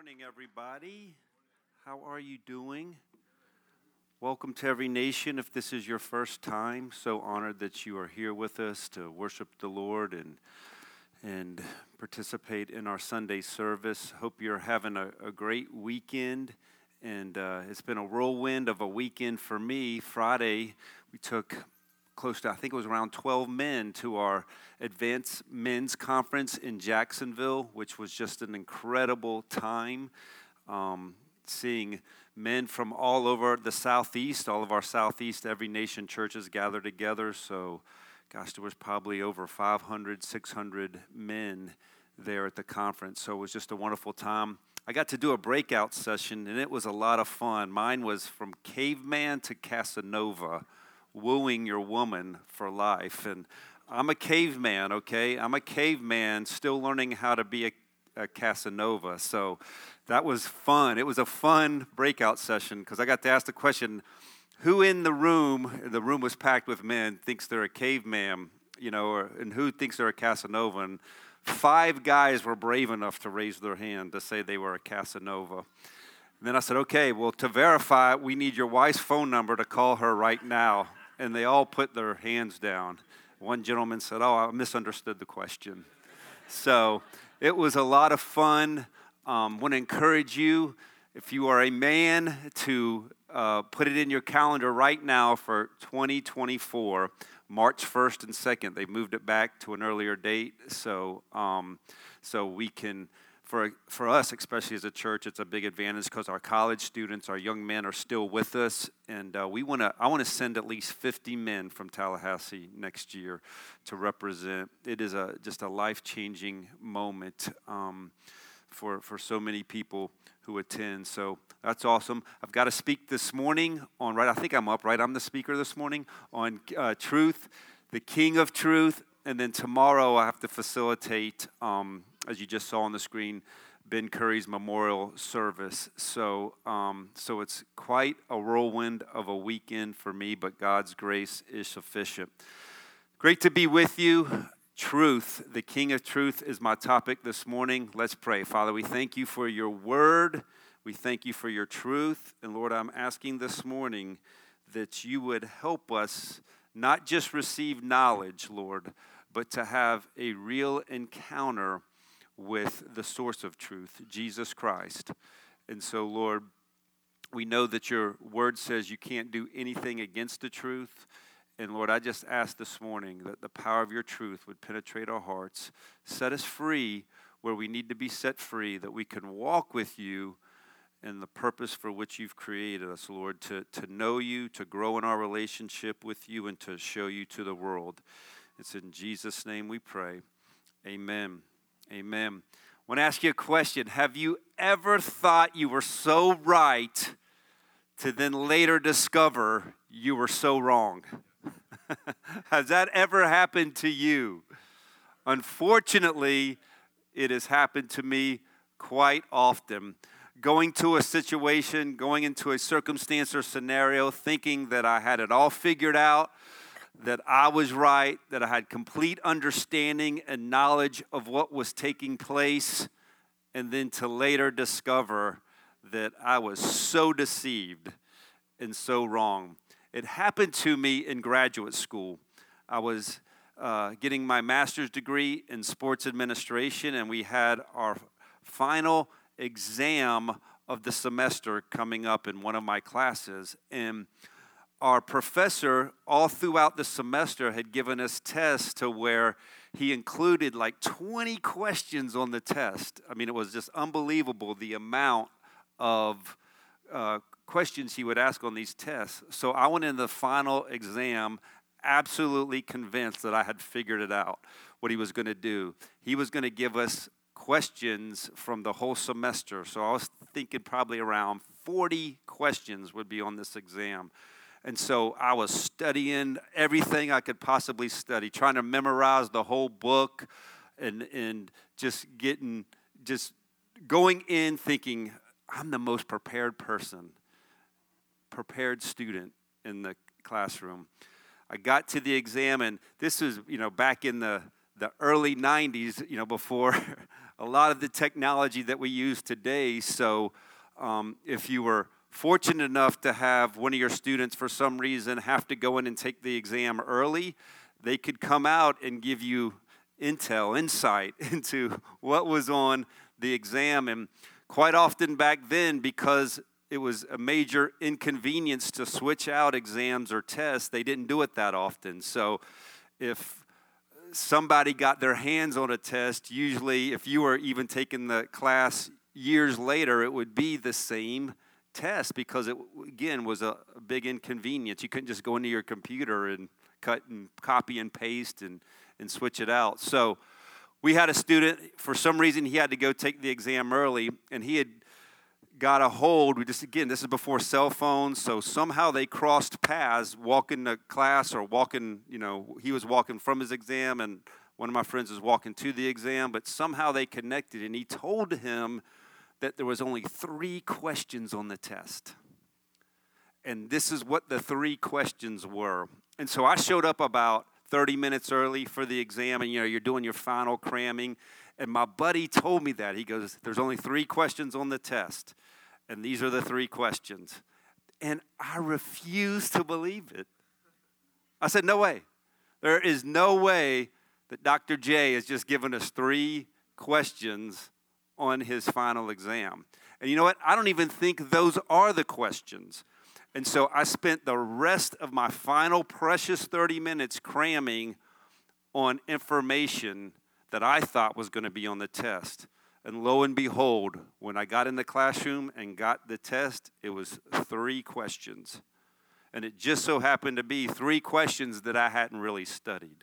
morning, everybody. How are you doing? Welcome to Every Nation. If this is your first time, so honored that you are here with us to worship the Lord and participate in our Sunday service. Hope you're having a great weekend. And it's been a whirlwind of a weekend for me. Friday, we took close to, I think it was around 12 men to our Advanced Men's Conference in Jacksonville, which was just an incredible time. Seeing men from all over the Southeast, all of our Southeast Every Nation churches gathered together. So, gosh, there was probably over 500, 600 men there at the conference. So it was just a wonderful time. I got to do a breakout session, and it was a lot of fun. Mine was from caveman to Casanova, wooing your woman for life. And I'm a caveman, okay? I'm a caveman still learning how to be a Casanova. So that was fun. It was a fun breakout session because I got to ask the question, who in the room was packed with men, thinks they're a caveman, and who thinks they're a Casanova? And 5 guys were brave enough to raise their hand to say they were a Casanova. And then I said, okay, well, to verify, we need your wife's phone number to call her right now. And they all put their hands down. One gentleman said, oh, I misunderstood the question. So it was a lot of fun. Want to encourage you, if you are a man, to put it in your calendar right now for 2024, March 1st and 2nd. They moved it back to an earlier date, so we can, for us, especially as a church, it's a big advantage because our college students, our young men are still with us, and I want to send at least 50 men from Tallahassee next year to represent. It is just a life-changing moment for so many people who attend. So that's awesome. I've got to speak this morning on, I think I'm up, right? I'm the speaker this morning on truth, the King of Truth. And then tomorrow I have to facilitate, as you just saw on the screen, Ben Curry's memorial service. So it's quite a whirlwind of a weekend for me, but God's grace is sufficient. Great to be with you. Truth, the King of Truth is my topic this morning. Let's pray. Father, we thank you for your word. We thank you for your truth. And Lord, I'm asking this morning that you would help us not just receive knowledge, Lord, but to have a real encounter with the source of truth, Jesus Christ. And so, Lord, we know that your word says you can't do anything against the truth. And Lord, I just ask this morning that the power of your truth would penetrate our hearts, set us free where we need to be set free, that we can walk with you in the purpose for which you've created us, Lord, to know you, to grow in our relationship with you, and to show you to the world. It's in Jesus' name we pray. Amen. Amen. I want to ask you a question. Have you ever thought you were so right to then later discover you were so wrong? Has that ever happened to you? Unfortunately, it has happened to me quite often. Going to a situation, going into a circumstance or scenario, thinking that I had it all figured out, that I was right, that I had complete understanding and knowledge of what was taking place, and then to later discover that I was so deceived and so wrong. It happened to me in graduate school. I was getting my master's degree in sports administration, and we had our final exam of the semester coming up in one of my classes. And our professor, all throughout the semester, had given us tests to where he included like 20 questions on the test. I mean, it was just unbelievable the amount of questions he would ask on these tests. So I went in the final exam absolutely convinced that I had figured it out, what he was going to do. He was going to give us questions from the whole semester. So I was thinking probably around 40 questions would be on this exam. And so I was studying everything I could possibly study, trying to memorize the whole book and just going in thinking, I'm the most prepared student in the classroom. I got to the exam, and this was, back in the early 90s, before a lot of the technology that we use today. So if you were fortunate enough to have one of your students for some reason have to go in and take the exam early, they could come out and give you insight into what was on the exam. And quite often back then, because it was a major inconvenience to switch out exams or tests, they didn't do it that often. So if somebody got their hands on a test, usually if you were even taking the class years later, it would be the same test because it, again, was a big inconvenience. You couldn't just go into your computer and cut and copy and paste and switch it out. So we had a student, for some reason, he had to go take the exam early, and he had got a hold. This is before cell phones, so somehow they crossed paths walking to class or walking, he was walking from his exam, and one of my friends was walking to the exam, but somehow they connected, and he told him that there was only 3 questions on the test. And this is what the 3 questions were. And so I showed up about 30 minutes early for the exam, and you're doing your final cramming. And my buddy told me that. He goes, there's only 3 questions on the test, and these are the 3 questions. And I refused to believe it. I said, no way. There is no way that Dr. J has just given us 3 questions on his final exam. And you know what? I don't even think those are the questions. And so I spent the rest of my final precious 30 minutes cramming on information that I thought was going to be on the test. And lo and behold, when I got in the classroom and got the test, it was 3 questions. And it just so happened to be 3 questions that I hadn't really studied.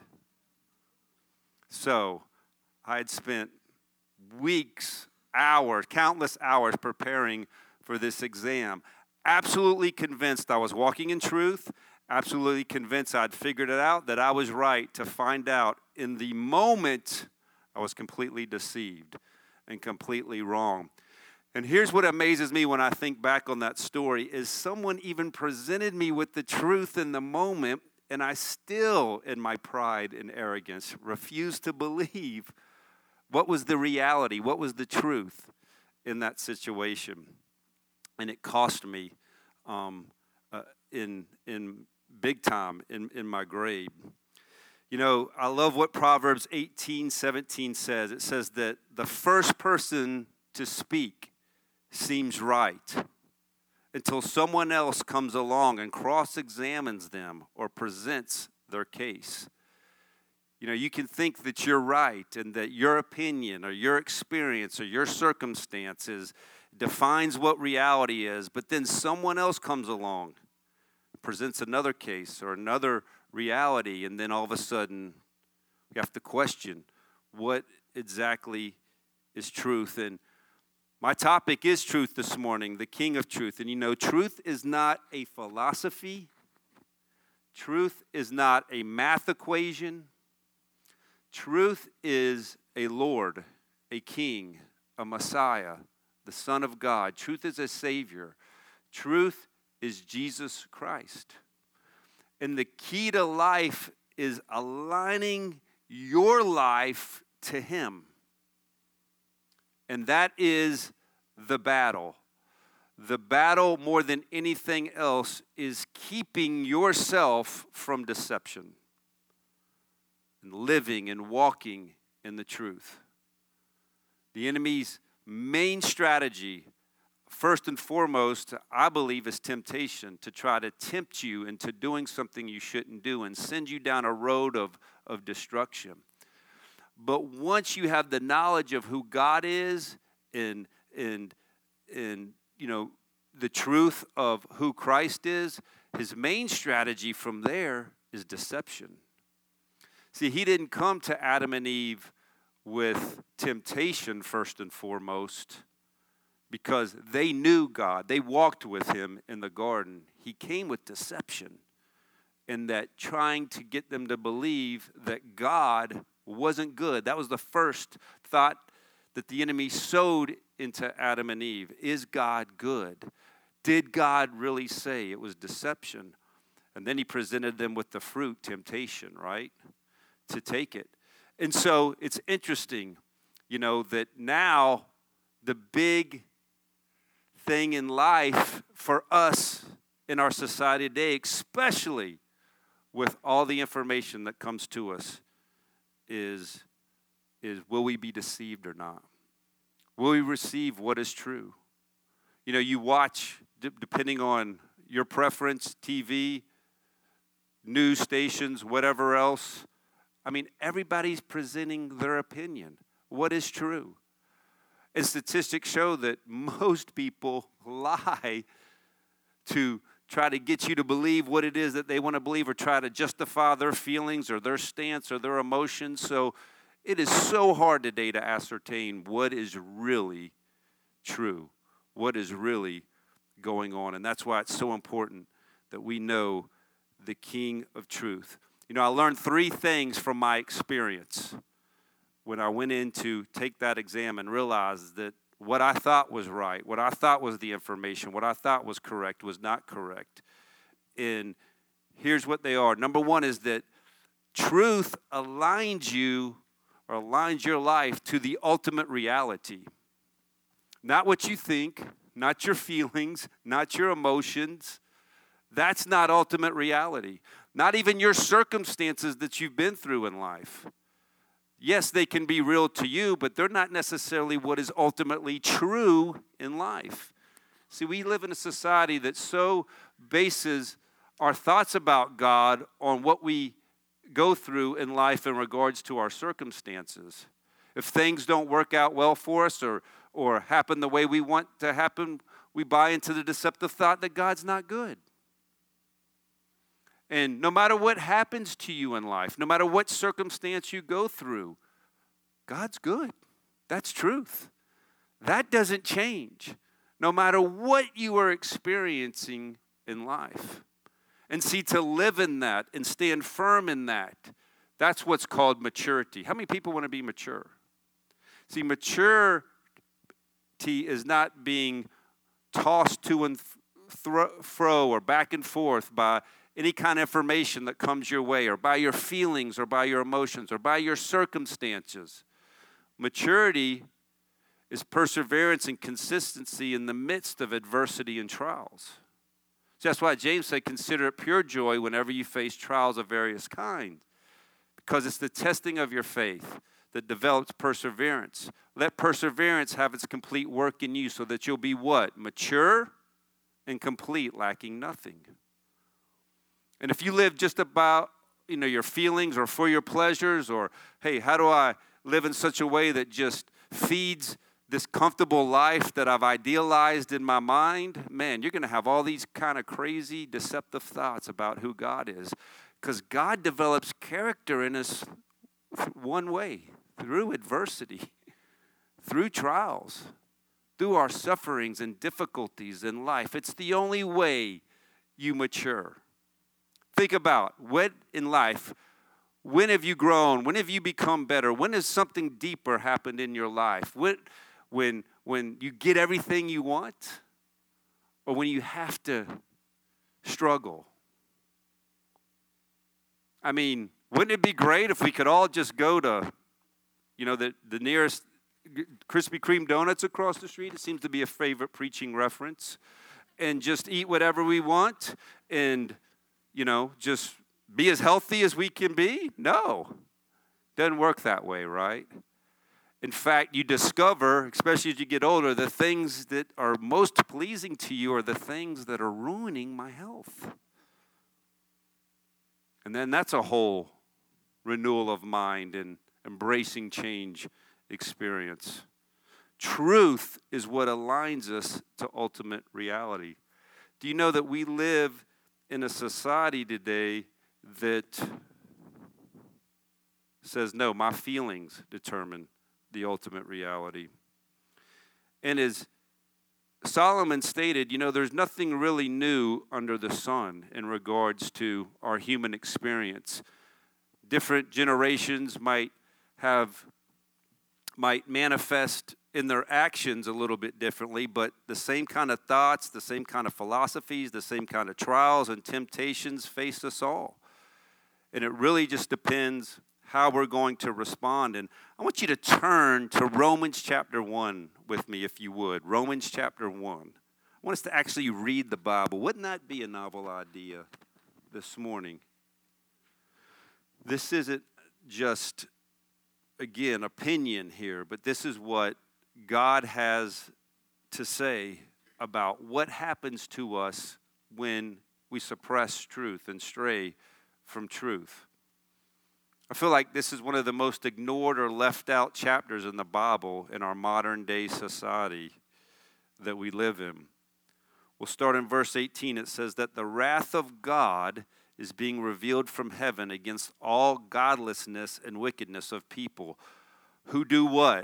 So I had spent weeks, hours, countless hours preparing for this exam. Absolutely convinced I was walking in truth, absolutely convinced I'd figured it out, that I was right, to find out in the moment I was completely deceived and completely wrong. And here's what amazes me when I think back on that story is someone even presented me with the truth in the moment, and I still, in my pride and arrogance, refused to believe what was the reality, what was the truth in that situation. And it cost me in big time in my grade. I love what Proverbs 18:17 says. It says that the first person to speak seems right until someone else comes along and cross-examines them or presents their case. You can think that you're right and that your opinion or your experience or your circumstances defines what reality is, but then someone else comes along, presents another case or another reality, and then all of a sudden we have to question what exactly is truth. And my topic is truth this morning, the King of Truth. And truth is not a philosophy. Truth is not a math equation. Truth is a Lord, a King, a Messiah, the Son of God. Truth is a Savior. Truth is Jesus Christ. And the key to life is aligning your life to Him. And that is the battle. The battle, more than anything else, is keeping yourself from deception and living and walking in the truth. The enemy's main strategy, first and foremost, I believe, is temptation, to try to tempt you into doing something you shouldn't do and send you down a road of destruction. But once you have the knowledge of who God is and the truth of who Christ is, his main strategy from there is deception. See, he didn't come to Adam and Eve with temptation first and foremost because they knew God. They walked with him in the garden. He came with deception, and that trying to get them to believe that God wasn't good. That was the first thought that the enemy sowed into Adam and Eve. Is God good? Did God really say? It was deception. And then he presented them with the fruit, temptation, right? To take it. And so it's interesting that now the big thing in life for us in our society today, especially with all the information that comes to us, is will we be deceived or not? Will we receive what is true? You watch, depending on your preference, TV, news stations, whatever else. Everybody's presenting their opinion. What is true? And statistics show that most people lie to try to get you to believe what it is that they want to believe, or try to justify their feelings or their stance or their emotions. So it is so hard today to ascertain what is really true, what is really going on. And that's why it's so important that we know the King of Truth. I learned 3 things from my experience when I went in to take that exam and realized that what I thought was right, what I thought was the information, what I thought was correct was not correct. And here's what they are. Number 1 is that truth aligns you or aligns your life to the ultimate reality. Not what you think, not your feelings, not your emotions. That's not ultimate reality. Not even your circumstances that you've been through in life. Yes, they can be real to you, but they're not necessarily what is ultimately true in life. See, we live in a society that so bases our thoughts about God on what we go through in life in regards to our circumstances. If things don't work out well for us or happen the way we want to happen, we buy into the deceptive thought that God's not good. And no matter what happens to you in life, no matter what circumstance you go through, God's good. That's truth. That doesn't change, no matter what you are experiencing in life. And see, to live in that and stand firm in that, that's what's called maturity. How many people want to be mature? See, maturity is not being tossed to and fro or back and forth by any kind of information that comes your way, or by your feelings, or by your emotions, or by your circumstances. Maturity is perseverance and consistency in the midst of adversity and trials. So that's why James said, consider it pure joy whenever you face trials of various kinds, because it's the testing of your faith that develops perseverance. Let perseverance have its complete work in you, so that you'll be what? Mature and complete, lacking nothing. And if you live just about, your feelings or for your pleasures, or, hey, how do I live in such a way that just feeds this comfortable life that I've idealized in my mind, man, you're going to have all these kind of crazy, deceptive thoughts about who God is. Because God develops character in us one way, through adversity, through trials, through our sufferings and difficulties in life. It's the only way you mature. Think about what in life, when have you grown? When have you become better? When has something deeper happened in your life? When you get everything you want, or when you have to struggle? Wouldn't it be great if we could all just go to, the nearest Krispy Kreme donuts across the street? It seems to be a favorite preaching reference. And just eat whatever we want and just be as healthy as we can be? No. Doesn't work that way, right? In fact, you discover, especially as you get older, the things that are most pleasing to you are the things that are ruining my health. And then that's a whole renewal of mind and embracing change experience. Truth is what aligns us to ultimate reality. Do you know that we live in a society today that says, no, my feelings determine the ultimate reality? And as Solomon stated, there's nothing really new under the sun in regards to our human experience. Different generations might manifest in their actions a little bit differently, but the same kind of thoughts, the same kind of philosophies, the same kind of trials and temptations face us all. And it really just depends how we're going to respond. And I want you to turn to Romans chapter 1 with me, if you would. Romans chapter 1. I want us to actually read the Bible. Wouldn't that be a novel idea this morning? This isn't just, again, opinion here, but this is what God has to say about what happens to us when we suppress truth and stray from truth. I feel like this is one of the most ignored or left out chapters in the Bible in our modern day society that we live in. We'll start in verse 18. It says that the wrath of God is being revealed from heaven against all godlessness and wickedness of people who do what?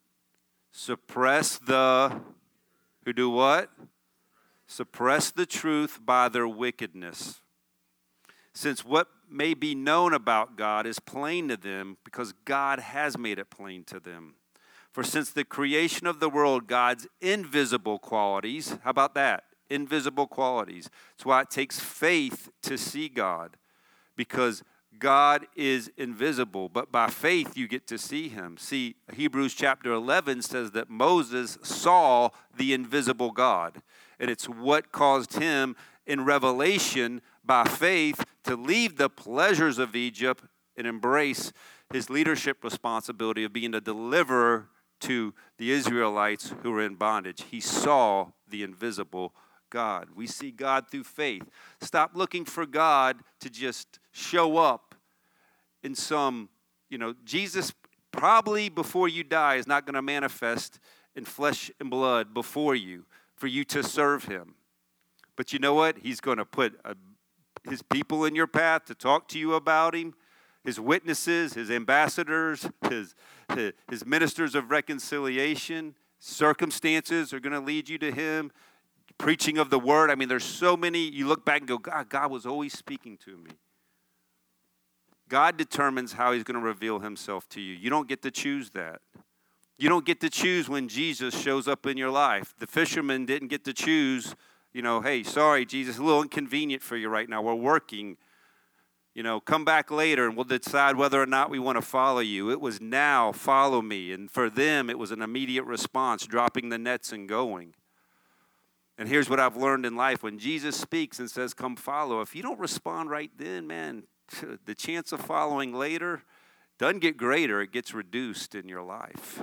Who do what? Suppress the truth by their wickedness. Since what may be known about God is plain to them because God has made it plain to them. For since the creation of the world, God's invisible qualities, how about that? Invisible qualities. That's why it takes faith to see God, because God is invisible, but by faith you get to see him. See, Hebrews chapter 11 says that Moses saw the invisible God, and it's what caused him in Revelation by faith to leave the pleasures of Egypt and embrace his leadership responsibility of being a deliverer to the Israelites who were in bondage. He saw the invisible God. We see God through faith. Stop looking for God to just show up in some, Jesus probably before you die is not going to manifest in flesh and blood before you for you to serve him. But you know what? He's going to put his people in your path to talk to you about him, his witnesses, his ambassadors, his ministers of reconciliation. Circumstances are going to lead you to him. Preaching of the word. I mean, there's so many. You look back and go, God was always speaking to me. God determines how he's going to reveal himself to you. You don't get to choose that. You don't get to choose when Jesus shows up in your life. The fisherman didn't get to choose, hey, sorry, Jesus, a little inconvenient for you right now. We're working. Come back later and we'll decide whether or not we want to follow you. It was now, follow me. And for them, it was an immediate response, dropping the nets and going. And here's what I've learned in life. When Jesus speaks and says, come follow, if you don't respond right then, man, the chance of following later doesn't get greater, it gets reduced in your life.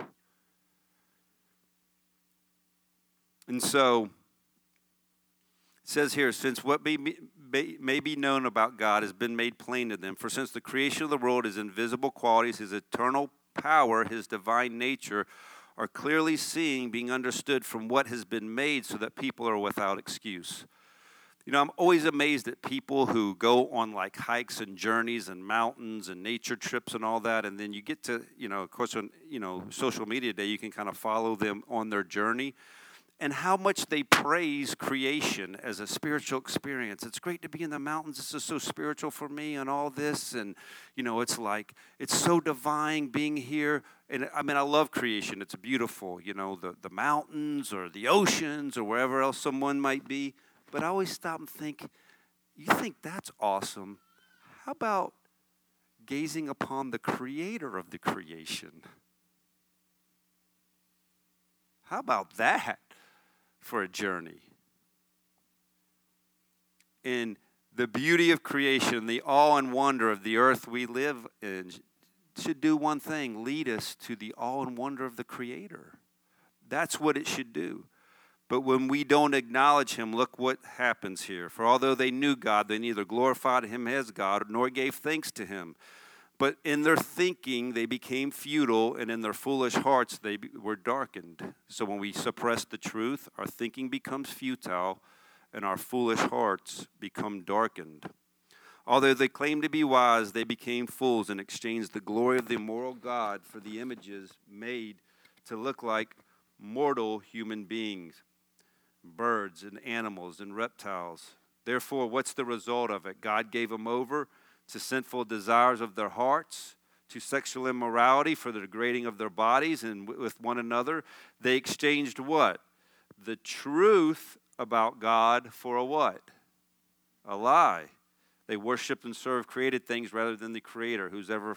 And so, it says here, since what may be known about God has been made plain to them, for since the creation of the world, his invisible qualities, his eternal power, his divine nature, are clearly being understood from what has been made so that people are without excuse. I'm always amazed at people who go on like hikes and journeys and mountains and nature trips and all that, and then you get to, of course, on, social media day, you can kind of follow them on their journey, and how much they praise creation as a spiritual experience. It's great to be in the mountains. This is so spiritual for me and all this, and, it's so divine being here. And I love creation. It's beautiful, the mountains or the oceans or wherever else someone might be. But I always stop and think, you think that's awesome. How about gazing upon the creator of the creation? How about that for a journey? And the beauty of creation, the awe and wonder of the earth we live in should do one thing, lead us to the awe and wonder of the Creator. That's what it should do. But when we don't acknowledge him, look what happens here. For although they knew God, they neither glorified him as God nor gave thanks to him. But in their thinking, they became futile, and in their foolish hearts, they were darkened. So when we suppress the truth, our thinking becomes futile, and our foolish hearts become darkened. Although they claimed to be wise, they became fools and exchanged the glory of the immortal God for the images made to look like mortal human beings, birds and animals and reptiles. Therefore, what's the result of it? God gave them over to sinful desires of their hearts, to sexual immorality for the degrading of their bodies, and with one another. They exchanged what? The truth about God for a what? A lie. They worshiped and served created things rather than the Creator, who's ever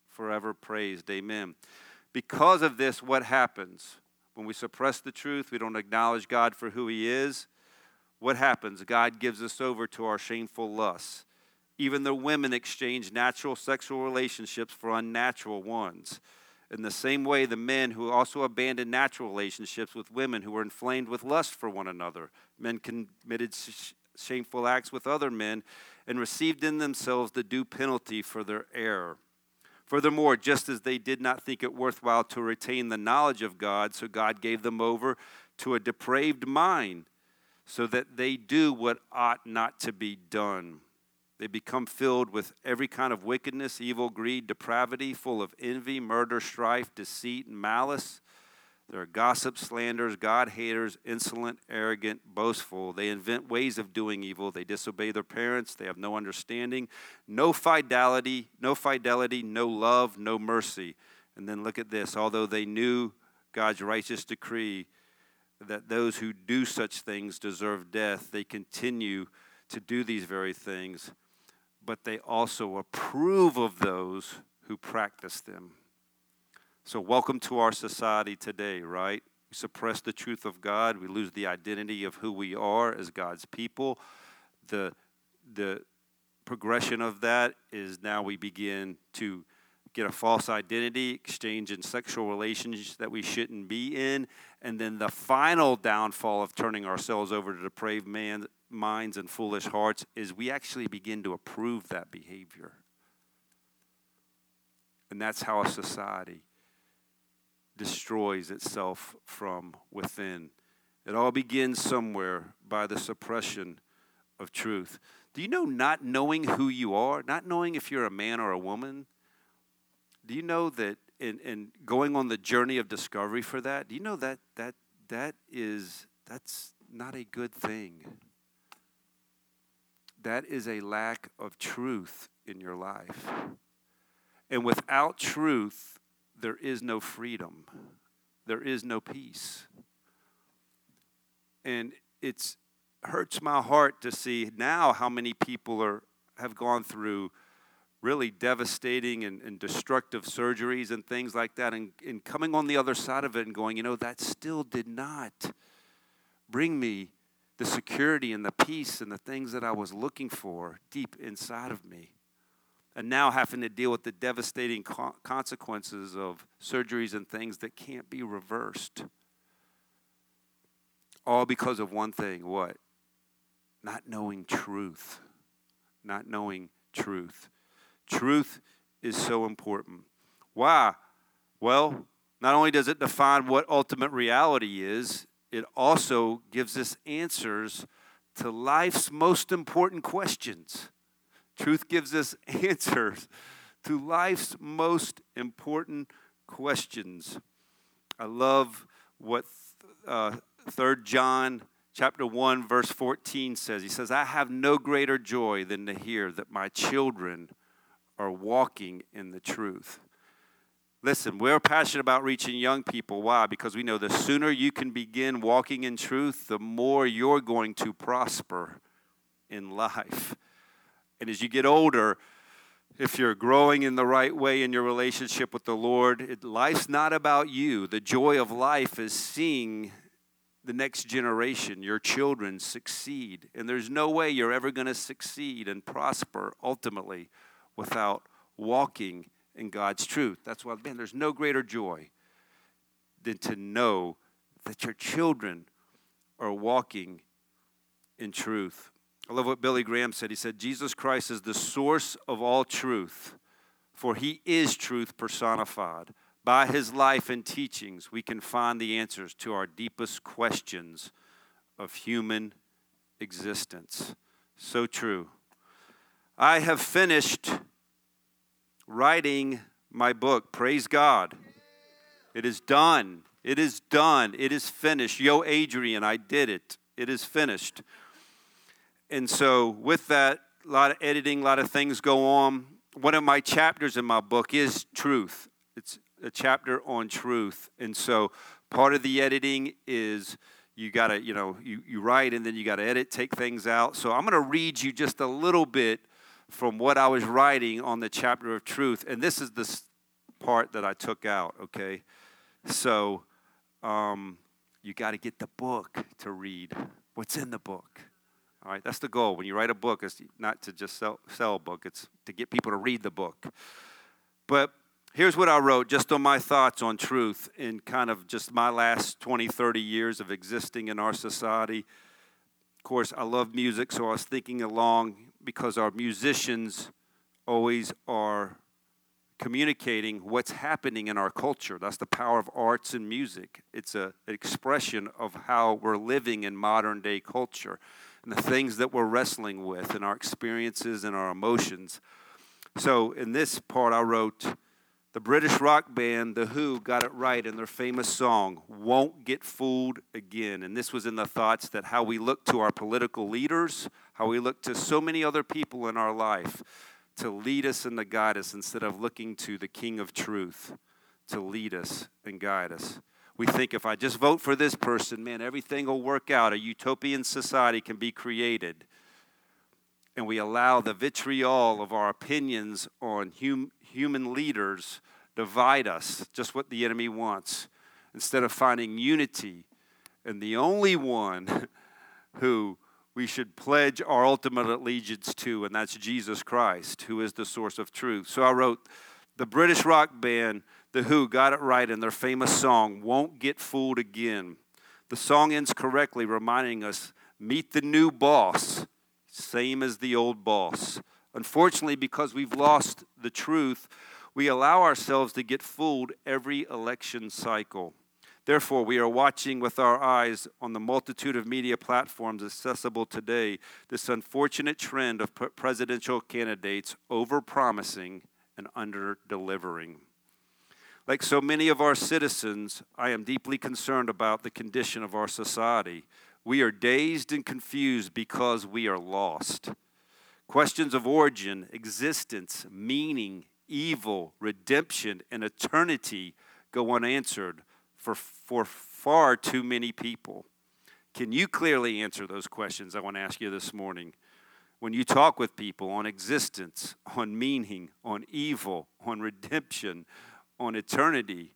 forever praised. Amen. Because of this, what happens? When we suppress the truth, we don't acknowledge God for who he is. What happens? God gives us over to our shameful lusts. Even the women exchange natural sexual relationships for unnatural ones. In the same way, the men who also abandoned natural relationships with women who were inflamed with lust for one another. Men committed shameful acts with other men and received in themselves the due penalty for their error. Furthermore, just as they did not think it worthwhile to retain the knowledge of God, so God gave them over to a depraved mind, so that they do what ought not to be done. They become filled with every kind of wickedness, evil, greed, depravity, full of envy, murder, strife, deceit, and malice. They are gossips, slanderers, God-haters, insolent, arrogant, boastful. They invent ways of doing evil. They disobey their parents. They have no understanding, no fidelity, no love, no mercy. And then look at this. Although they knew God's righteous decree that those who do such things deserve death, they continue to do these very things, but they also approve of those who practice them. So welcome to our society today, right? We suppress the truth of God. We lose the identity of who we are as God's people. The progression of that is now we begin to get a false identity, exchange in sexual relations that we shouldn't be in, and then the final downfall of turning ourselves over to depraved minds and foolish hearts is we actually begin to approve that behavior. And that's how a society destroys itself from within. It all begins somewhere by the suppression of truth. Do you know not knowing who you are, not knowing if you're a man or a woman, do you know that in going on the journey of discovery for that, do you know that's not a good thing? That is a lack of truth in your life. And without truth, there is no freedom. There is no peace. And it hurts my heart to see now how many people have gone through really devastating and destructive surgeries and things like that, and coming on the other side of it and going, that still did not bring me the security and the peace and the things that I was looking for deep inside of me. And now having to deal with the devastating consequences of surgeries and things that can't be reversed. All because of one thing, what? Not knowing truth. Not knowing truth. Truth is so important. Why? Well, not only does it define what ultimate reality is, it also gives us answers to life's most important questions. Truth gives us answers to life's most important questions. I love what 3 John chapter 1, verse 14 says. He says, I have no greater joy than to hear that my children are walking in the truth. Listen, we're passionate about reaching young people. Why? Because we know the sooner you can begin walking in truth, the more you're going to prosper in life. And as you get older, if you're growing in the right way in your relationship with the Lord, life's not about you. The joy of life is seeing the next generation, your children, succeed. And there's no way you're ever going to succeed and prosper ultimately without walking in God's truth. That's why, there's no greater joy than to know that your children are walking in truth. I love what Billy Graham said. He said, Jesus Christ is the source of all truth, for he is truth personified. By his life and teachings, we can find the answers to our deepest questions of human existence. So true. I have finished writing my book. Praise God. It is done. It is done. It is finished. Yo, Adrian, I did it. It is finished. And so with that, a lot of editing, a lot of things go on. One of my chapters in my book is truth. It's a chapter on truth. And so part of the editing is you got to, you write and then you got to edit, take things out. So I'm going to read you just a little bit from what I was writing on the chapter of truth. And this is part that I took out, okay? So you got to get the book to read what's in the book. All right, that's the goal. When you write a book, it's not to just sell a book. It's to get people to read the book. But here's what I wrote just on my thoughts on truth in kind of just my last 20, 30 years of existing in our society. Of course, I love music, so I was thinking along because our musicians always are communicating what's happening in our culture. That's the power of arts and music. It's an expression of how we're living in modern day culture and the things that we're wrestling with and our experiences and our emotions. So in this part I wrote, the British rock band The Who got it right in their famous song, Won't Get Fooled Again. And this was in the thoughts that how we look to our political leaders, how we look to so many other people in our life to lead us and to guide us instead of looking to the King of Truth to lead us and guide us. We think if I just vote for this person, man, everything will work out. A utopian society can be created. And we allow the vitriol of our opinions on human leaders divide us, just what the enemy wants, instead of finding unity and the only one who we should pledge our ultimate allegiance to, and that's Jesus Christ, who is the source of truth. So I wrote, the British rock band The Who got it right in their famous song, Won't Get Fooled Again. The song ends correctly, reminding us, meet the new boss, same as the old boss. Unfortunately, because we've lost the truth, we allow ourselves to get fooled every election cycle. Therefore, we are watching with our eyes on the multitude of media platforms accessible today this unfortunate trend of presidential candidates over-promising and under-delivering. Like so many of our citizens, I am deeply concerned about the condition of our society. We are dazed and confused because we are lost. Questions of origin, existence, meaning, evil, redemption, and eternity go unanswered for far too many people. Can you clearly answer those questions I want to ask you this morning? When you talk with people on existence, on meaning, on evil, on redemption, on eternity,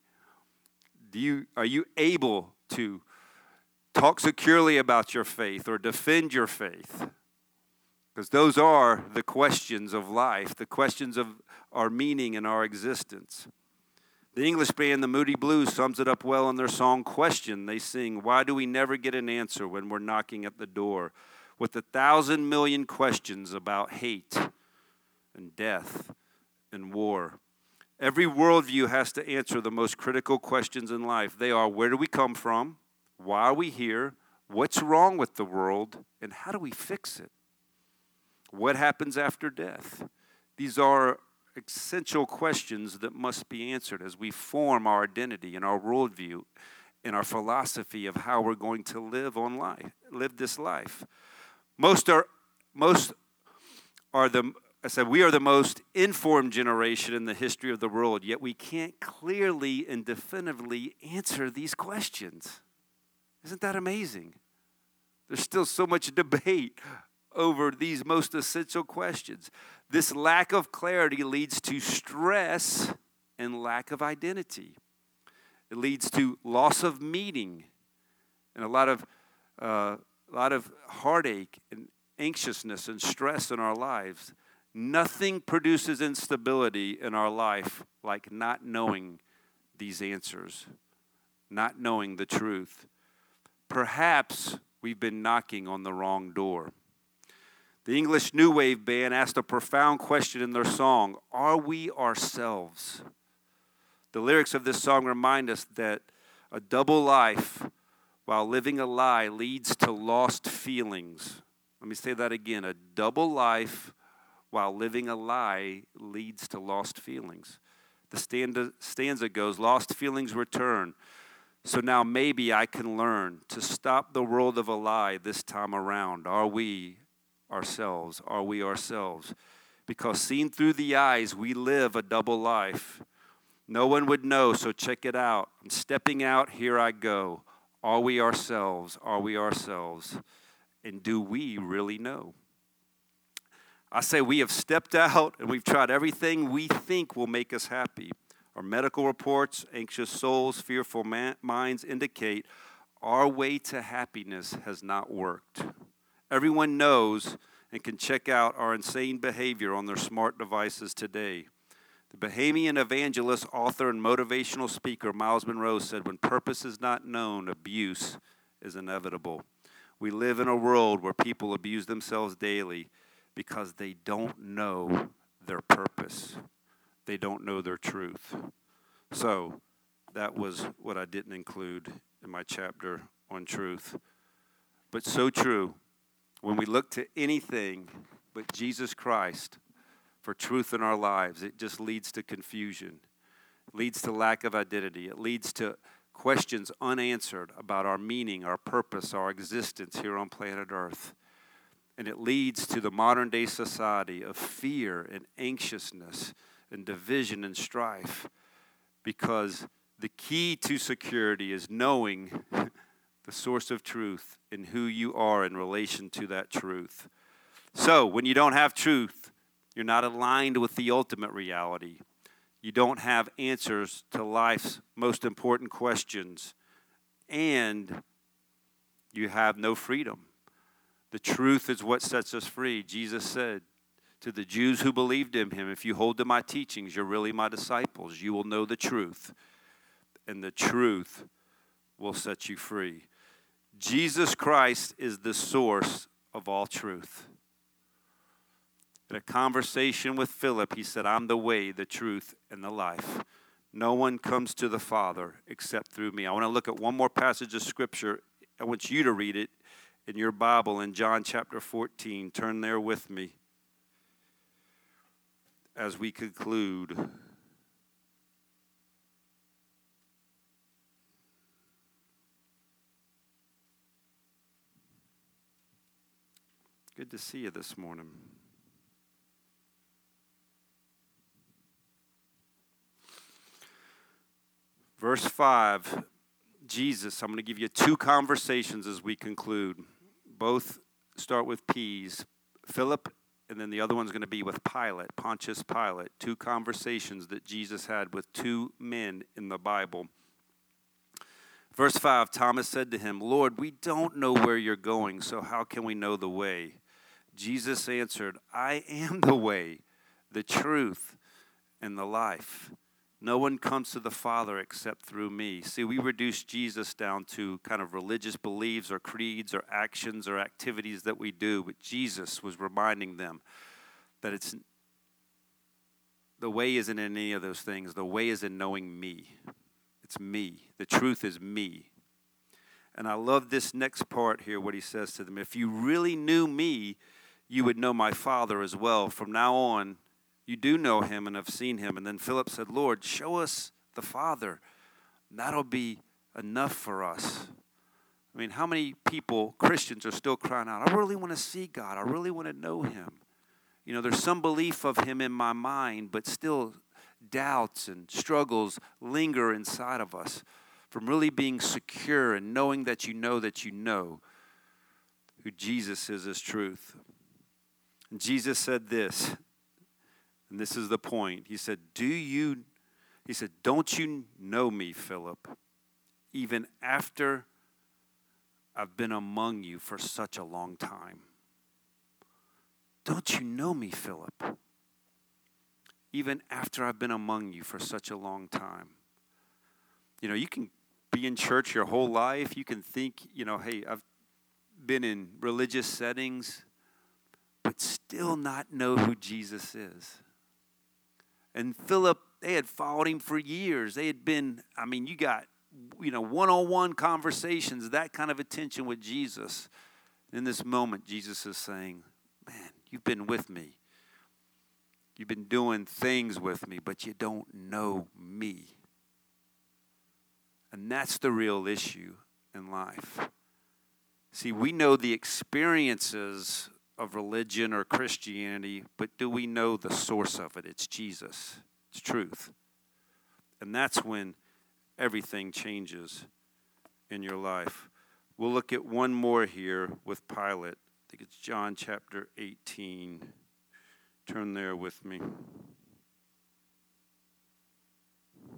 are you able to talk securely about your faith or defend your faith? Because those are the questions of life, the questions of our meaning and our existence. The English band, the Moody Blues, sums it up well in their song, Question. They sing, why do we never get an answer when we're knocking at the door with 1,000 million questions about hate and death and war? Every worldview has to answer the most critical questions in life. They are, where do we come from? Why are we here? What's wrong with the world? And how do we fix it? What happens after death? These are essential questions that must be answered as we form our identity and our worldview and our philosophy of how we're going to live this life. We are the most informed generation in the history of the world, yet we can't clearly and definitively answer these questions. Isn't that amazing? There's still so much debate over these most essential questions. This lack of clarity leads to stress and lack of identity. It leads to loss of meaning and a lot of heartache and anxiousness and stress in our lives. Nothing produces instability in our life like not knowing these answers, not knowing the truth. Perhaps we've been knocking on the wrong door. The English New Wave band asked a profound question in their song, are we ourselves? The lyrics of this song remind us that a double life while living a lie leads to lost feelings. Let me say that again. A double life while living a lie leads to lost feelings. The stanza goes, lost feelings return. So now maybe I can learn to stop the world of a lie this time around. Are we ourselves? Are we ourselves? Because seen through the eyes, we live a double life. No one would know, so check it out. I'm stepping out, here I go. Are we ourselves? Are we ourselves? And do we really know? I say we have stepped out and we've tried everything we think will make us happy. Our medical reports, anxious souls, fearful minds indicate our way to happiness has not worked. Everyone knows and can check out our insane behavior on their smart devices today. The Bahamian evangelist, author, and motivational speaker Myles Munroe said, "When purpose is not known, abuse is inevitable." We live in a world where people abuse themselves daily because they don't know their purpose. They don't know their truth. So that was what I didn't include in my chapter on truth. But so true. When we look to anything but Jesus Christ for truth in our lives, it just leads to confusion. It leads to lack of identity. It leads to questions unanswered about our meaning, our purpose, our existence here on planet Earth. And it leads to the modern day society of fear and anxiousness and division and strife, because the key to security is knowing the source of truth and who you are in relation to that truth. So when you don't have truth, you're not aligned with the ultimate reality. You don't have answers to life's most important questions, and you have no freedom. The truth is what sets us free. Jesus said to the Jews who believed in him, "If you hold to my teachings, you're really my disciples. You will know the truth, and the truth will set you free." Jesus Christ is the source of all truth. In a conversation with Philip, he said, "I'm the way, the truth, and the life. No one comes to the Father except through me." I want to look at one more passage of Scripture. I want you to read it in your Bible in John chapter 14. Turn there with me as we conclude. Good to see you this morning. Verse 5, Jesus, I'm going to give you two conversations as we conclude. Both start with P's. Philip, and then the other one's going to be with Pilate, Pontius Pilate. Two conversations that Jesus had with two men in the Bible. Verse 5, Thomas said to him, "Lord, we don't know where you're going, so how can we know the way?" Jesus answered, "I am the way, the truth, and the life. No one comes to the Father except through me." See, we reduce Jesus down to kind of religious beliefs or creeds or actions or activities that we do, but Jesus was reminding them that the way isn't in any of those things. The way is in knowing me. It's me. The truth is me. And I love this next part here, what he says to them. "If you really knew me, you would know my Father as well. From now on, you do know him and have seen him." And then Philip said, "Lord, show us the Father. That'll be enough for us." I mean, how many people, Christians, are still crying out, "I really want to see God. I really want to know him. You know, there's some belief of him in my mind, but still doubts and struggles linger inside of us from really being secure and knowing that you know who Jesus is as truth." And Jesus said this, and this is the point. He said, "Don't you know me, Philip, even after I've been among you for such a long time?" Don't you know me, Philip, even after I've been among you for such a long time? You know, you can be in church your whole life. You can think, hey, I've been in religious settings, but still not know who Jesus is. And Philip, they had followed him for years. They had been, you got, one-on-one conversations, that kind of attention with Jesus. In this moment, Jesus is saying, "Man, you've been with me. You've been doing things with me, but you don't know me." And that's the real issue in life. See, we know the experiences of religion or Christianity, but do we know the source of it? It's Jesus. It's truth. And that's when everything changes in your life. We'll look at one more here with Pilate. I think it's John chapter 18. Turn there with me.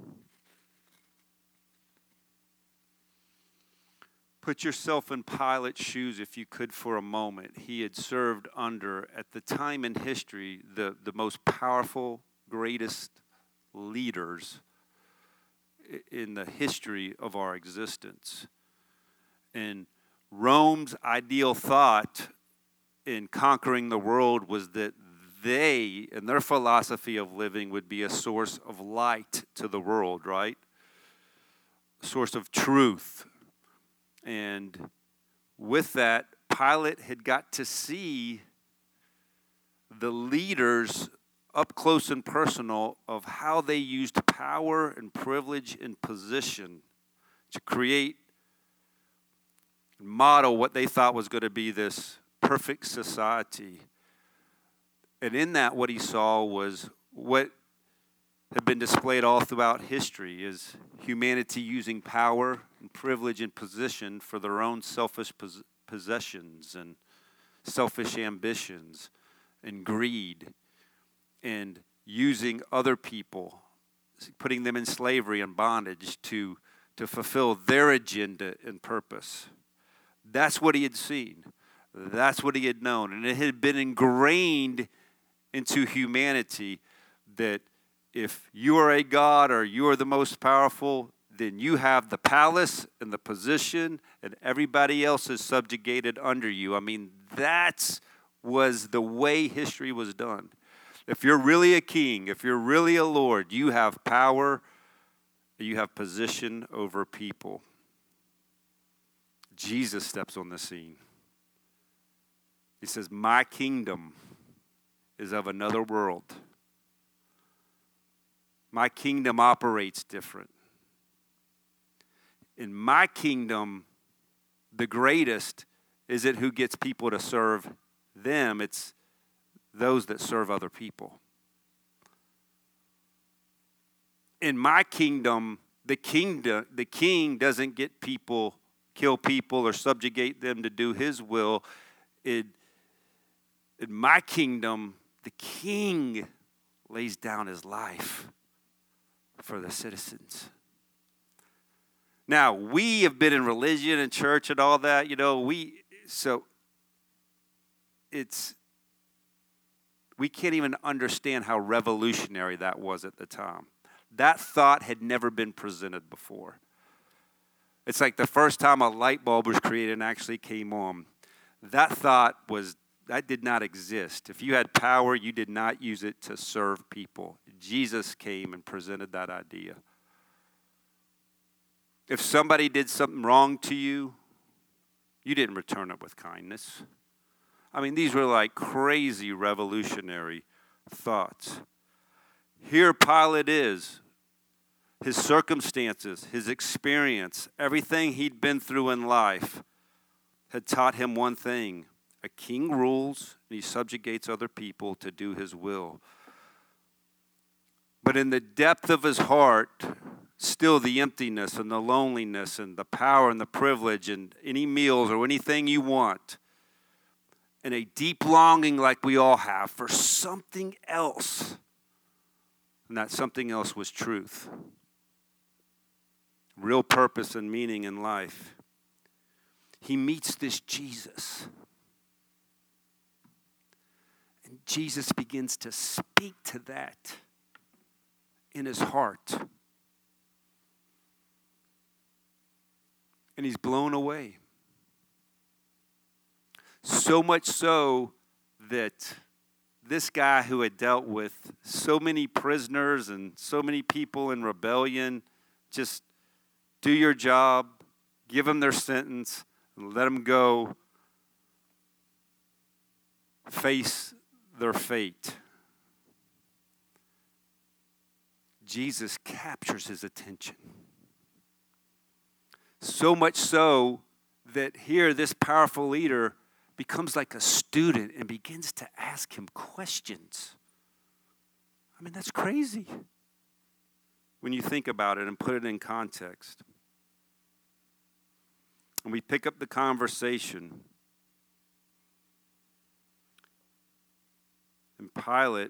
Put yourself in Pilate's shoes if you could for a moment. He had served under, at the time in history, the most powerful, greatest leaders in the history of our existence. And Rome's ideal thought in conquering the world was that they, and their philosophy of living, would be a source of light to the world, right? A source of truth. And with that, Pilate had got to see the leaders up close and personal of how they used power and privilege and position to create and model what they thought was going to be this perfect society. And in that, what he saw was what had been displayed all throughout history, is humanity using power and privilege and position for their own selfish possessions and selfish ambitions and greed, and using other people, putting them in slavery and bondage to fulfill their agenda and purpose. That's what he had seen. That's what he had known. And it had been ingrained into humanity that if you are a god or you are the most powerful, then you have the palace and the position, and everybody else is subjugated under you. I mean, that was the way history was done. If you're really a king, if you're really a lord, you have power, you have position over people. Jesus steps on the scene. He says, my kingdom is of another world. My kingdom operates different. In my kingdom, the greatest isn't who gets people to serve them. It's those that serve other people. In my kingdom, the king doesn't get people, kill people, or subjugate them to do his will. In my kingdom, the king lays down his life for the citizens. Now, we have been in religion and church and all that, we can't even understand how revolutionary that was at the time. That thought had never been presented before. It's like the first time a light bulb was created and actually came on. That did not exist. If you had power, you did not use it to serve people. Jesus came and presented that idea. If somebody did something wrong to you, you didn't return it with kindness. I mean, these were like crazy revolutionary thoughts. Here Pilate is. His circumstances, his experience, everything he'd been through in life had taught him one thing. A king rules and he subjugates other people to do his will. But in the depth of his heart, still the emptiness and the loneliness and the power and the privilege and any meals or anything you want, and a deep longing like we all have for something else. And that something else was truth. Real purpose and meaning in life. He meets this Jesus. And Jesus begins to speak to that in his heart. And he's blown away. So much so that this guy who had dealt with so many prisoners and so many people in rebellion, just do your job, give them their sentence, and let them go face their fate. Jesus captures his attention. So much so that here this powerful leader becomes like a student and begins to ask him questions. I mean, that's crazy when you think about it and put it in context. And we pick up the conversation. And Pilate,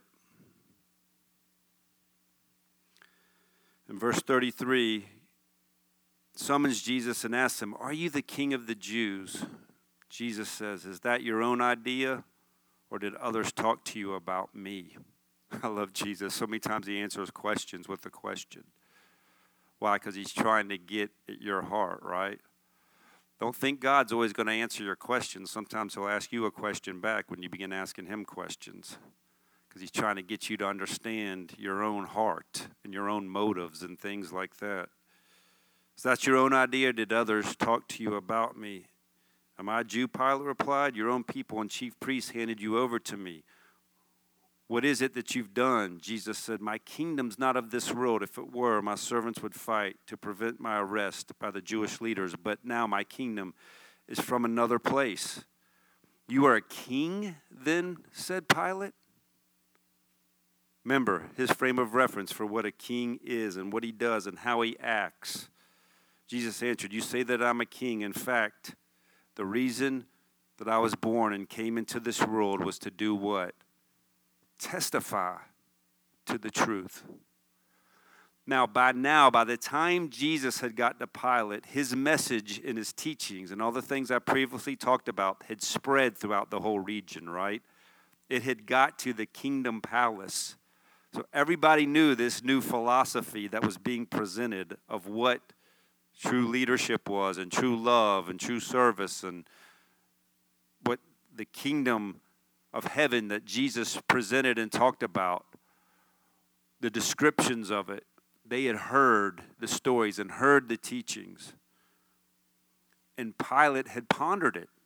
in verse 33, summons Jesus and asks him, "Are you the king of the Jews?" Jesus says, "Is that your own idea, or did others talk to you about me?" I love Jesus. So many times he answers questions with a question. Why? Because he's trying to get at your heart, right? Don't think God's always going to answer your questions. Sometimes he'll ask you a question back when you begin asking him questions, because he's trying to get you to understand your own heart and your own motives and things like that. Is that your own idea? Did others talk to you about me? Am I a Jew? Pilate replied. Your own people and chief priests handed you over to me. What is it that you've done? Jesus said, my kingdom's not of this world. If it were, my servants would fight to prevent my arrest by the Jewish leaders. But now my kingdom is from another place. You are a king, then, said Pilate. Remember his frame of reference for what a king is and what he does and how he acts. Jesus answered, you say that I'm a king. In fact, the reason that I was born and came into this world was to do what? Testify to the truth. Now, by the time Jesus had gotten to Pilate, his message and his teachings and all the things I previously talked about had spread throughout the whole region, right? It had got to the kingdom palace. So everybody knew this new philosophy that was being presented of what true leadership was and true love and true service and what the kingdom of heaven that Jesus presented and talked about, the descriptions of it. They had heard the stories and heard the teachings. And Pilate had pondered it.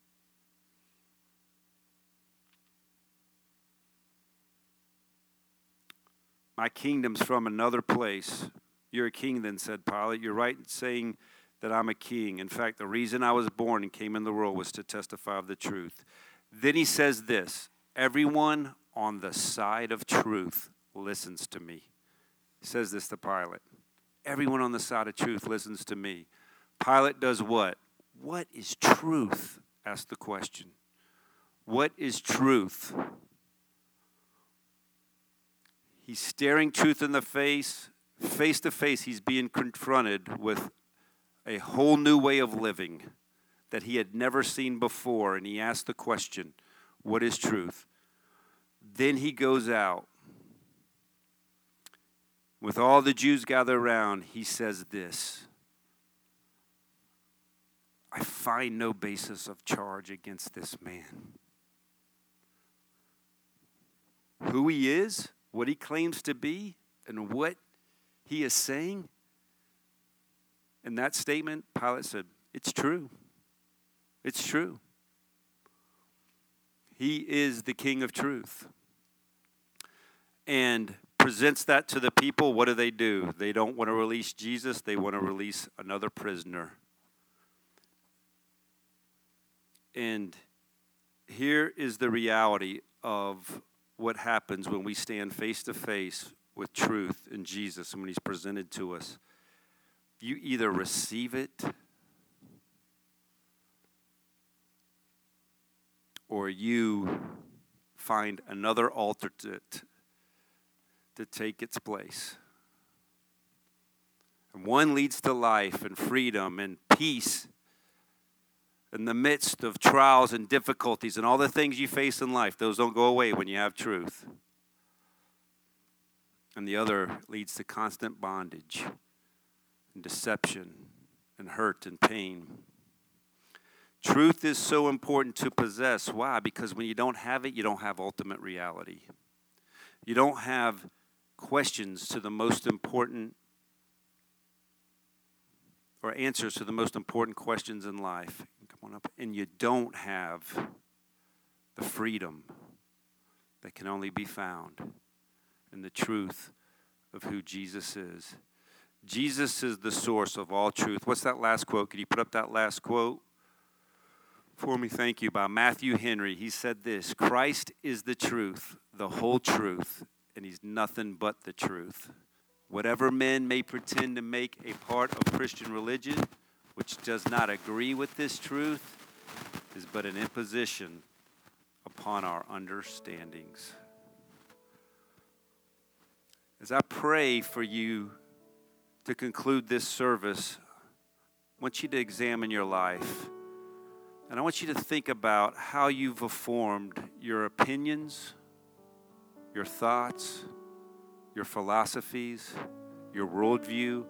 My kingdom's from another place. You're a king then, said Pilate. You're right in saying that I'm a king. In fact, the reason I was born and came in the world was to testify of the truth. Then he says this, everyone on the side of truth listens to me. He says this to Pilate. Everyone on the side of truth listens to me. Pilate does what? What is truth? Asked the question. What is truth? He's staring truth in the face to face. He's being confronted with a whole new way of living that he had never seen before, and he asked the question, what is truth? Then he goes out. With all the Jews gathered around, he says this, I find no basis of charge against this man. Who he is, what he claims to be, and what he is saying, in that statement, Pilate said, it's true. It's true. He is the King of truth. And presents that to the people. What do? They don't want to release Jesus. They want to release another prisoner. And here is the reality of what happens when we stand face to face with truth in Jesus and when he's presented to us. You either receive it or you find another alternate to take its place. And one leads to life and freedom and peace in the midst of trials and difficulties and all the things you face in life. Those don't go away when you have truth. And the other leads to constant bondage and deception and hurt and pain. Truth is so important to possess. Why? Because when you don't have it, you don't have ultimate reality. You don't have questions to the most important, or answers to the most important questions in life. Come on up. And you don't have the freedom that can only be found in the truth of who Jesus is. Jesus is the source of all truth. What's that last quote? Could you put up that last quote for me? Thank you. By Matthew Henry. He said this, Christ is the truth, the whole truth, and he's nothing but the truth. Whatever men may pretend to make a part of Christian religion, which does not agree with this truth, is but an imposition upon our understandings. As I pray for you to conclude this service, want you to examine your life. And I want you to think about how you've formed your opinions, your thoughts, your philosophies, your worldview,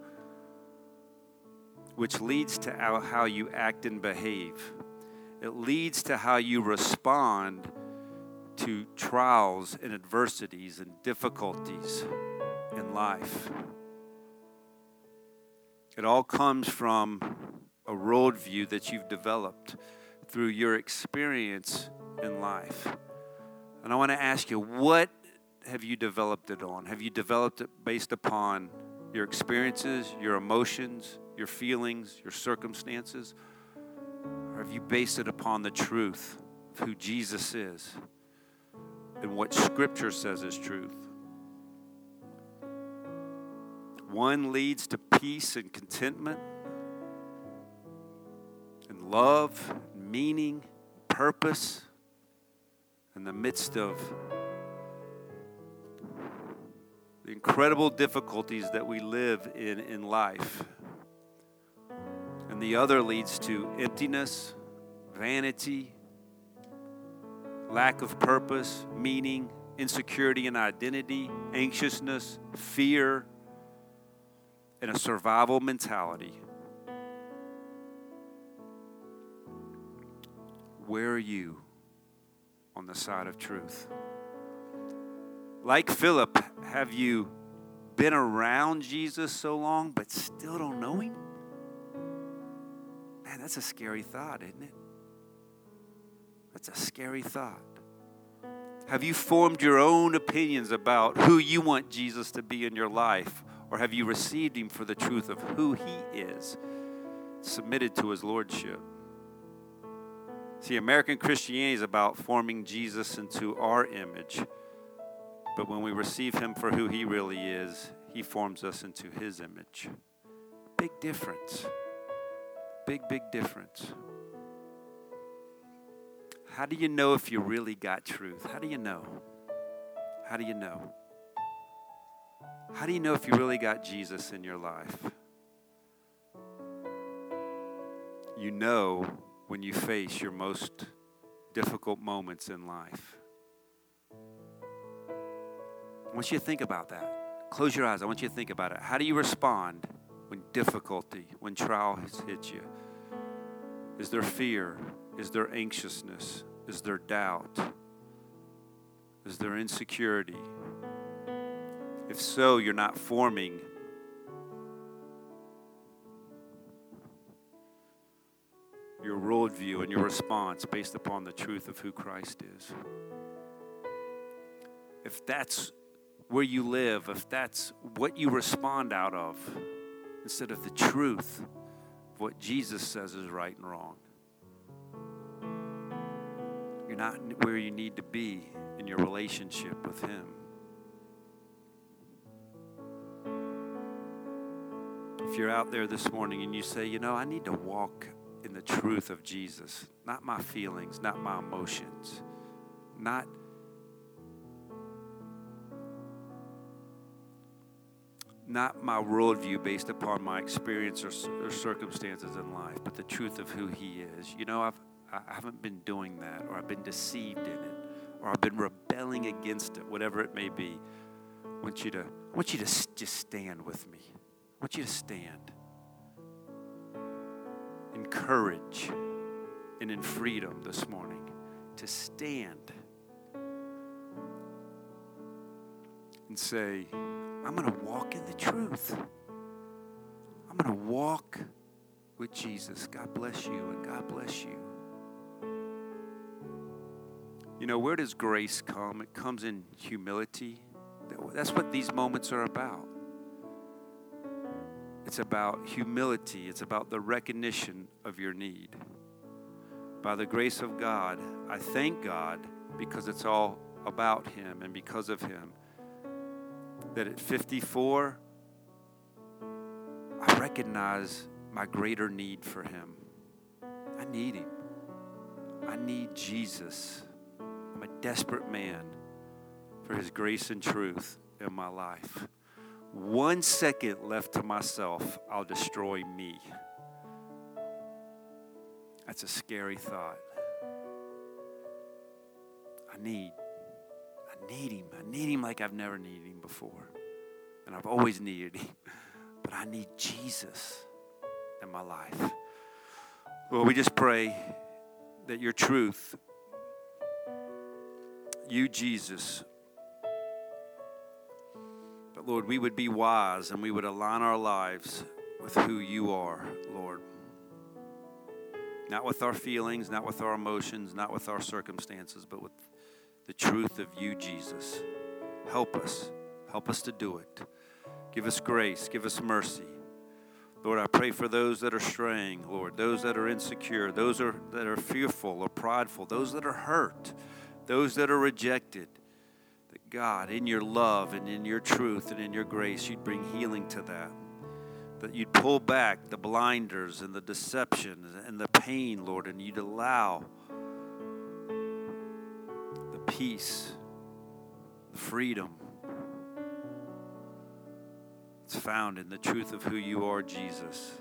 which leads to how you act and behave. It leads to how you respond to trials and adversities and difficulties in life. It all comes from a worldview that you've developed through your experience in life. And I want to ask you, what have you developed it on? Have you developed it based upon your experiences, your emotions, your feelings, your circumstances? Or have you based it upon the truth of who Jesus is and what Scripture says is truth? One leads to peace and contentment and love, meaning, purpose in the midst of the incredible difficulties that we live in life. And the other leads to emptiness, vanity, lack of purpose, meaning, insecurity and identity, anxiousness, fear, and a survival mentality. Where are you on the side of truth? Like Philip, have you been around Jesus so long but still don't know him? Man, that's a scary thought, isn't it? That's a scary thought. Have you formed your own opinions about who you want Jesus to be in your life? Or have you received him for the truth of who he is, submitted to his lordship? See, American Christianity is about forming Jesus into our image. But when we receive him for who he really is, he forms us into his image. Big difference. Big, big difference. How do you know if you really got truth? How do you know? How do you know? How do you know if you really got Jesus in your life? You know when you face your most difficult moments in life. I want you to think about that. Close your eyes. I want you to think about it. How do you respond when difficulty, when trial has hit you? Is there fear? Is there anxiousness? Is there doubt? Is there insecurity? If so, you're not forming your worldview and your response based upon the truth of who Christ is. If that's where you live, if that's what you respond out of, instead of the truth of what Jesus says is right and wrong, you're not where you need to be in your relationship with him. If you're out there this morning and you say, I need to walk in the truth of Jesus, not my feelings, not my emotions, not my worldview based upon my experience or circumstances in life, but the truth of who he is. I haven't been doing that, or I've been deceived in it, or I've been rebelling against it, whatever it may be. I want you to just stand with me. I want you to stand in courage and in freedom this morning, to stand and say, I'm going to walk in the truth. I'm going to walk with Jesus. God bless you, and God bless you. Where does grace come? It comes in humility. That's what these moments are about. It's about humility. It's about the recognition of your need. By the grace of God, I thank God because it's all about him and because of him, that at 54, I recognize my greater need for him. I need him. I need Jesus. I'm a desperate man for his grace and truth in my life. 1 second left to myself, I'll destroy me. That's a scary thought. I need him. I need him like I've never needed him before. And I've always needed him. But I need Jesus in my life. Lord, we just pray that your truth, you, Jesus, but Lord, we would be wise and we would align our lives with who you are, Lord. Not with our feelings, not with our emotions, not with our circumstances, but with the truth of you, Jesus. Help us. Help us to do it. Give us grace. Give us mercy. Lord, I pray for those that are straying, Lord, those that are insecure, those that are fearful or prideful, those that are hurt, those that are rejected. That God, in your love and in your truth and in your grace, you'd bring healing to that. That you'd pull back the blinders and the deception and the pain, Lord, and you'd allow the peace, the freedom that's found in the truth of who you are, Jesus.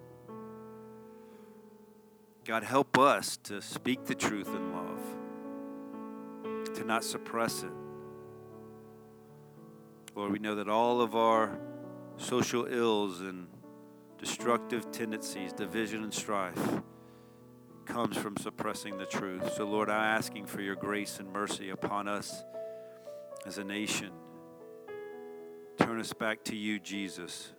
God, help us to speak the truth in love, to not suppress it. Lord, we know that all of our social ills and destructive tendencies, division and strife, comes from suppressing the truth. So, Lord, I'm asking for your grace and mercy upon us as a nation. Turn us back to you, Jesus.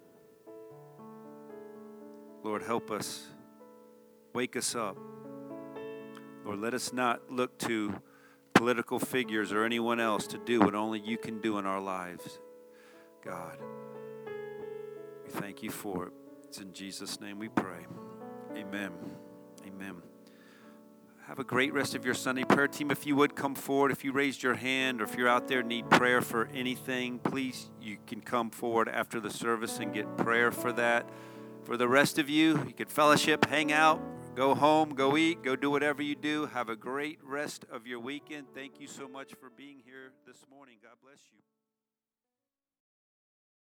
Lord, help us. Wake us up. Lord, let us not look to political figures or anyone else to do what only you can do in our lives. God, we thank you for it. It's in Jesus' name we pray. Amen. Amen. Have a great rest of your Sunday. Prayer team, if you would come forward, if you raised your hand or if you're out there need prayer for anything, please, you can come forward after the service and get prayer for that. For the rest of you, you can fellowship, hang out, go home, go eat, go do whatever you do. Have a great rest of your weekend. Thank you so much for being here this morning. God bless you.